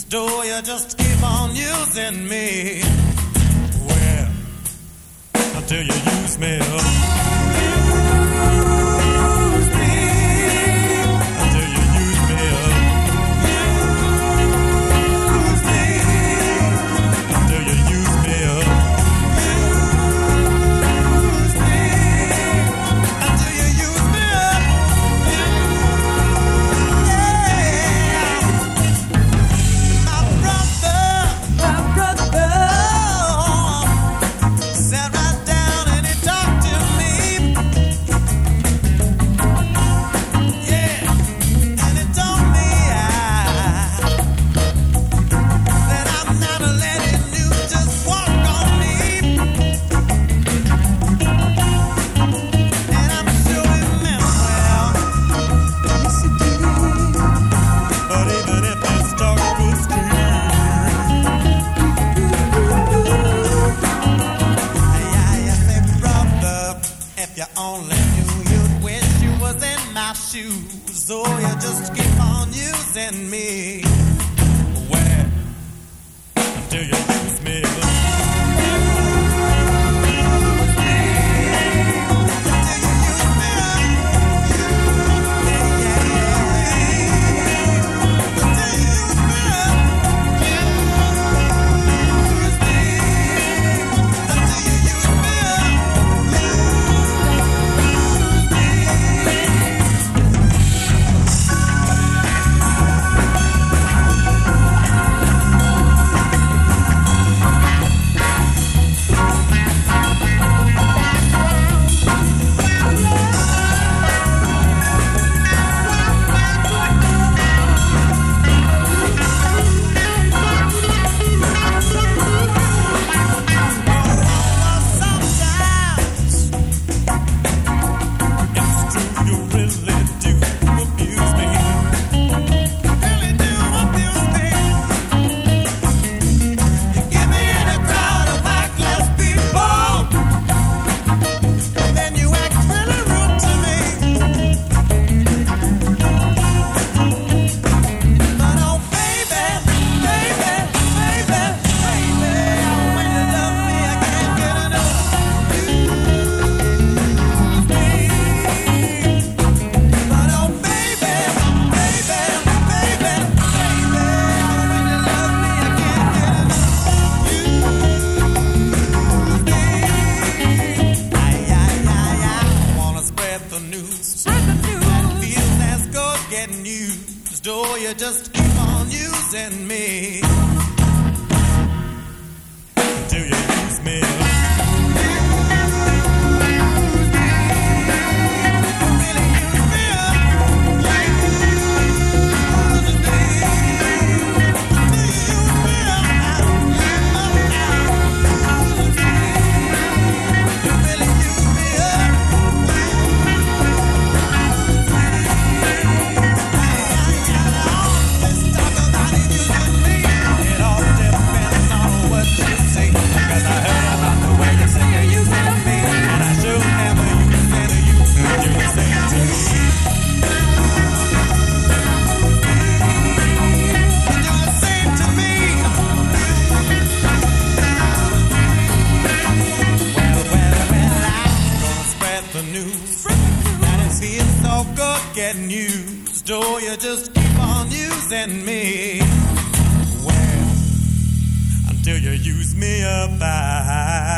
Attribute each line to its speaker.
Speaker 1: Do you just keep on using me? Well, until you use me up. Use me until you use me up. Use me until you use me up. Use me until you use me up. My brother sat right down and he talked to me. Yeah, and he told me that I'm not letting you just walk on me. And I'm sure it meant well. Yes, it did. But even if his talk was true, if you only knew, you'd wish you was in my shoes. So you just keep on using me. Well, until you use me. You just keep on using me till you use me. Getting used, oh, you just keep on using me. Well, until you use me up,